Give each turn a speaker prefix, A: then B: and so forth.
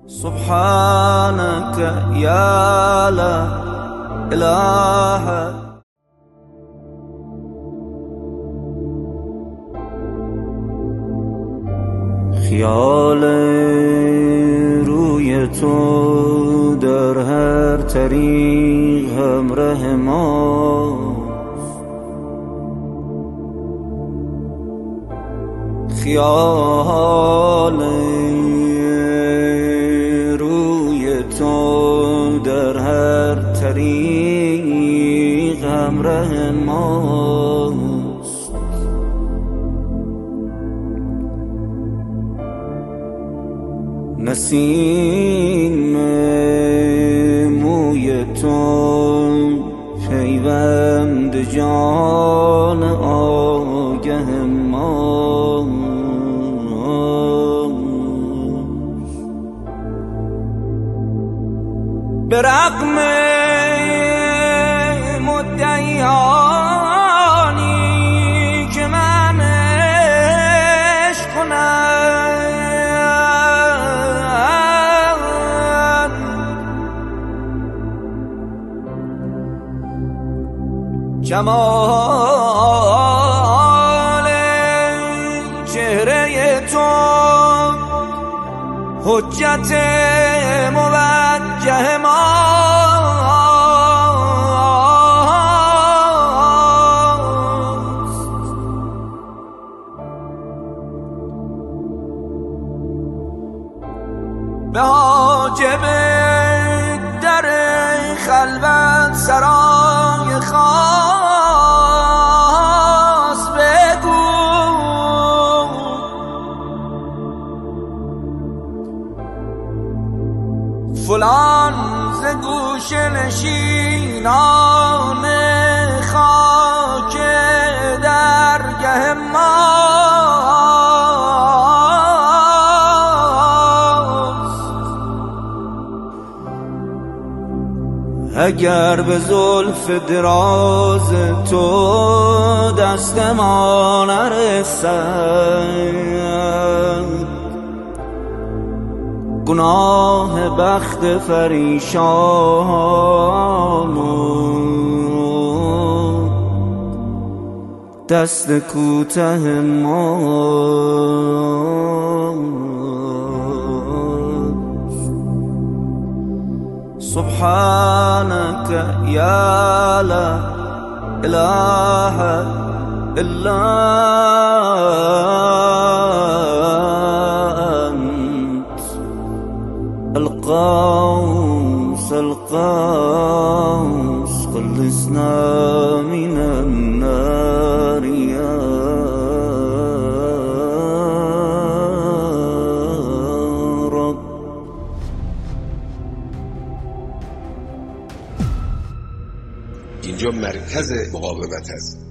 A: سبحانك يا لا إله. خیال روی تو در هر طریق همراه ماست. خیال روی تو در هر طریق همراه ماست. نسیم موی تو پیوند جان آگه ماست. به رغم مدعیانی که من عشق کنم، جمال چهره تو حجت موجه ماست. به حاجب در خلوت سرای خاص بگو فلان ز گوش نشینان خاک درگه ماست. اگر به زلف دراز تو دست ما نرسد، گناه بخت پریشان و دست کوته ماست. سبحانك يا لا إله إلا أنت القوس القوس خلصنا من النار يا رب.
B: اینجا مرکز مقاومت است.